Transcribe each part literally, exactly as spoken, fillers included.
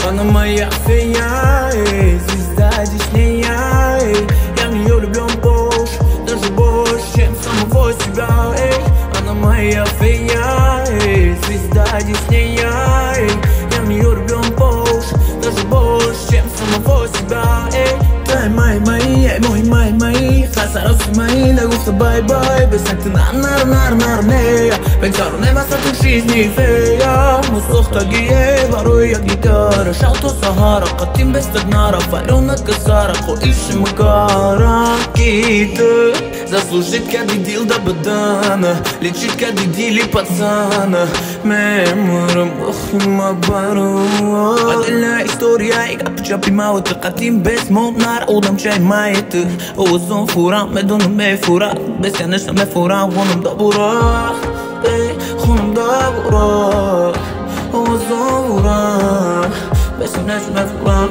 Она моя фея, эй, звезда Диснея, эй. Я в нее влюблен больше, даже больше, чем самого себя, эй. Она моя фея, эй, звезда Диснея, эй. Я в нее влюблен больше, даже больше, чем самого себя, эй. Ты мои, мои, эй, мой, мои, мои. Хасаросы мои, да гуфта бай-бай. Без ты нар, нар, нар, нар, нея. Pensaro не масатых жизни фея. Мусох тагие, ворую я гитара. Шалто Сахара, катим без тагнара. Фарена касара, ко иши макара. Киты, заслужит кади дил да бадана. Лечит кади дили пацана. Меморам, ох и макбару. Отдельная история, и капча примала. Ты катим без молнар, удам чай майты. Озон фура, медону ме фура. Без конечно ме фура, вонам да бура. خونم داغورا اوزورا بس الناس مفورا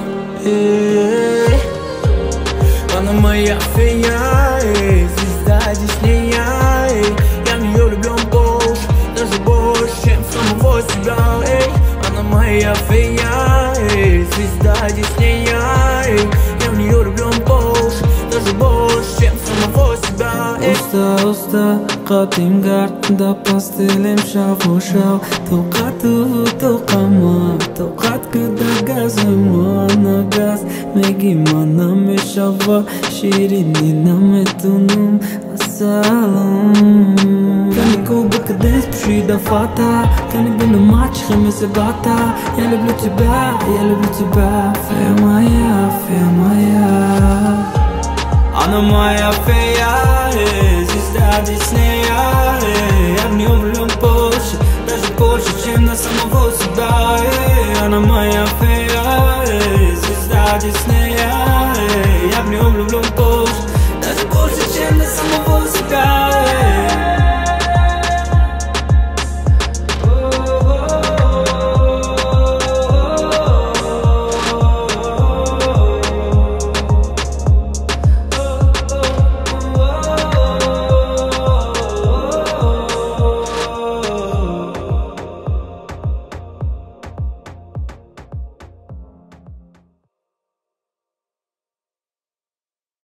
Она моя фея, звезда Диснея, я в нее влюблен больше, даже больше, чем самого себя. Она моя фея, звезда Диснея, я в нее влюблен больше, даже больше, чем самого себя. Usta, usta, qatim gardda pastilim shafu shav Tuqatu, tuqama, tuqat kuda gazima na gaz Megimana me shava, shirinina me tunum Assalam Kani kuba kadens b'shida fata Kani bina match khamis gata Yalla blu tiba, yalla blu tiba Feya maya, feya maya Она моя фея, звезда Диснея.